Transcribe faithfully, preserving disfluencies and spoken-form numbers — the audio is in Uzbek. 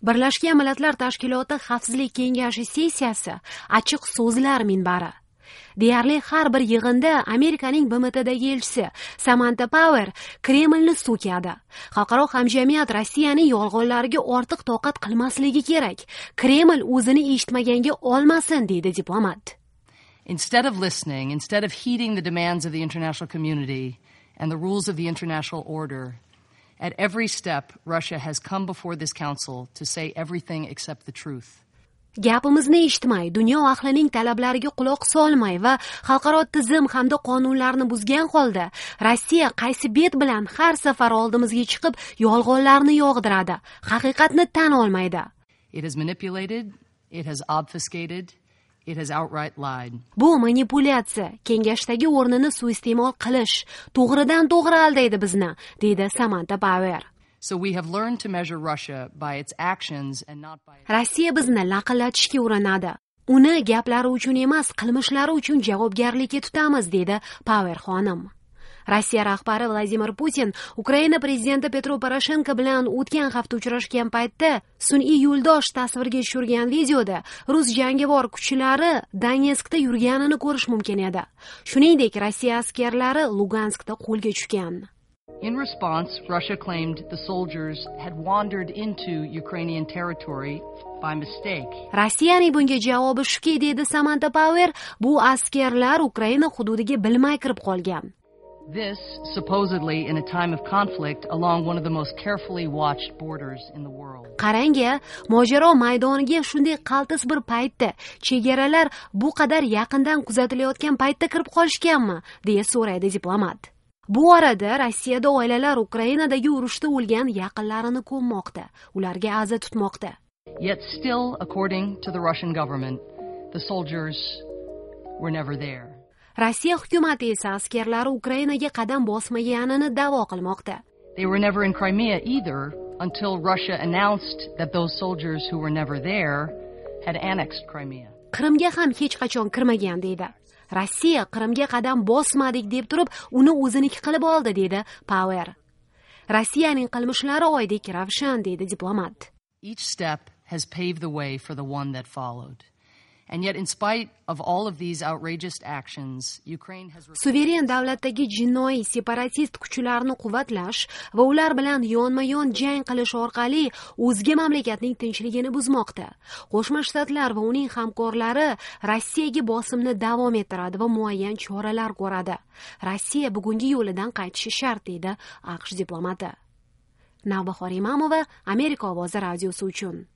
Birlashgan Millatlar Tashkiloti Xavfsizlik kengashi sessiyasi ochiq so'zlar minbari. Deyarli har bir yig'inda Amerikaning B M Tdagi elchisi Samantha Power Kremlni so'kadi. Xalqaro hamjamiyat Rossiyaning yolg'onlariga ortiq toqat qilmasligi kerak. Kreml o'zini eshitmaganga olmasin, deydi diplomat. Instead of listening, instead of heeding the demands of the international community and the rules of the international order, at every step, Russia has come before this council to say everything except the truth. Gapimizni eshitmay, dunyo ahlining talablariga quloq solmay va xalqaro tizim hamda qonunlarni buzgan holda Rossiya qaysi bet bilan har safar oldimizga chiqib yolg'onlarni yog'diradi, haqiqatni tan olmaydi. It has manipulated, it has obfuscated, it has outright lied. Bu manipulyatsiya, kengashdagi o'rnini suiiste'mol qilish, to'g'ridan to'g'ri aldaydi bizni, deydi Samantha Power. So we have learned to measure Russia by its actions and not by Rossiya bizni laqillatishga urinadi. Uni gaplari uchun emas, qilmishlari uchun javobgarlikka tutamiz, dedi Power xonim. Rossiya rahbari Vladimir Putin Ukraina prezidenti Petro Poroshenko bilan o'tgan hafta uchrashgan paytda sun'iy yo'ldosh tasvirga tushirgan videoda rus jangovar kuchlari Donetskda yurganini ko'rish mumkin edi. Shuningdek, Rossiya askarlari Luganskda qo'lga tushgan. In response, Russia claimed the soldiers had wandered into Ukrainian territory by mistake. Rossiyaning bunga javobi shuki, dedi Samantha Power, bu askarlar Ukraina hududiga bilmay kirib qolgan. This, supposedly in a time of conflict along one of the most carefully watched borders in the world. Qarangga, mojaro maydoniga shunday qaltis bir paytda chegaralar bu qadar yaqindan kuzatilayotgan paytda kirib qolishganmi, deya so'raydi diplomat. Bu orada Rossiyada oilalar Ukrainadagi urushda o'lgan yaqinlarini ko'mmoqda, ularga aza tutmoqda. Yet still, according to the Russian government, the soldiers were never there. Rossiya hukumati esa askarlari Ukrainaga qadam bosmaganini da'vo qilmoqda. They were never in Crimea either until Russia announced that those soldiers who were never there had annexed Crimea. Qrimga ham hech qachon kirmagan, deydi. Rossiya Qrimga qadam bosmadik deb turib, uni o'ziniki qilib oldi, dedi Power. Rossiyaning qilmishlari oydek ravshan, dedi diplomat. Each step has paved the way for the one that followed. And yet in spite of all of these outrageous actions, Ukraine has Suveren davlatdagi jinoiy separatist kuchlarni quvvatlash va ular bilan yonma-yon jang qilish orqali o'zga mamlakatning tinchligini buzmoqda. Qo'shma Shtatlar va uning hamkorlari Rossiyaga bosimni davom ettiradi va muayyan choralar ko'radi. Rossiya bugungi yo'lidan qaytishi shart, dedi AQSh diplomati. Navbahor Imamova, Amerika ovozi radiosi uchun.